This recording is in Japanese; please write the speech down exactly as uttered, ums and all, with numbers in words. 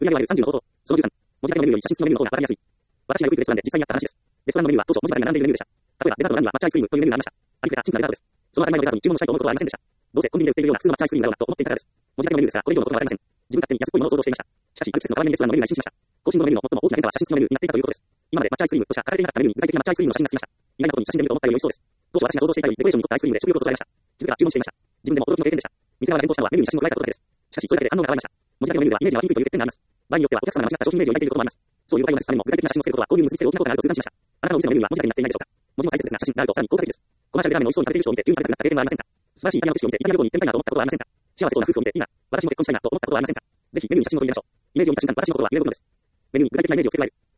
売上はさんじゅうのこと。そのじゅうさん。文字だけのメニューより写真付きのメニューの方がわかりやすい。私がよく行くレストランで実際にあった話です。レストランのメニューは当初文字だけ並んでいるメニューでした。例えばデザートの欄には抹茶アイスクリームというメニューがありました。ありふれたシンプルなデザートです。その当たり前のデザートに注文したいと思うことはありませんでした。どうせコンビニで売っているような普通の抹茶アイスクリームだろうなと思っていたからです。文字だけのメニューですが、これ以上のことはわかりません。自分勝手に安っぽいものを想像していました。しかし、アルプスの代わりにレストランのメニューが一新しました。更新後のメニューの最も大きな変化は写真付きのメニューになっていたということです。今まで抹茶アイスクリームとしか書かれていなかったメニューに具体的な抹茶アイスクリームの写真がつきました。意外なことに写真で見ると思ったより美味しそうです。当初私が想像していたよりデコレーションに凝ったアイスクリームで食欲をそそられました。気づけば注文していました。自分でも驚きの経験でした。店側が変更したのはメニューに写真を加えたことだけです。しかし、それだけで反応が変わりました。文字だけのメニューではイメージが悪いという欠点があります。場合によってはお客様が間違った商品イメージを抱いていることもあります。そういう場合はですためにも具体的な写真をつけることは購入に結びつける大きなことがあると痛感しました。あなたのお店のメニューは文字だけになっていないでしょうか。文字も大切ですが写真になるとさらに効果的です。コマーシャルでラーメンの美味しそうに食べている人を見て急に食べたくなった経験はありませんか。素晴らしいイタリアの景色を見てイタリア旅行に行ってみたいなと思ったことはありませんか。幸せそうな夫婦を見ていいな、私も結婚したいなと思ったことはありませんか。ぜひメニューに写真を取り入れましょう。イメージを見た瞬間私の心は揺れ動くのです。メニューに具体的なイメージを付け加える。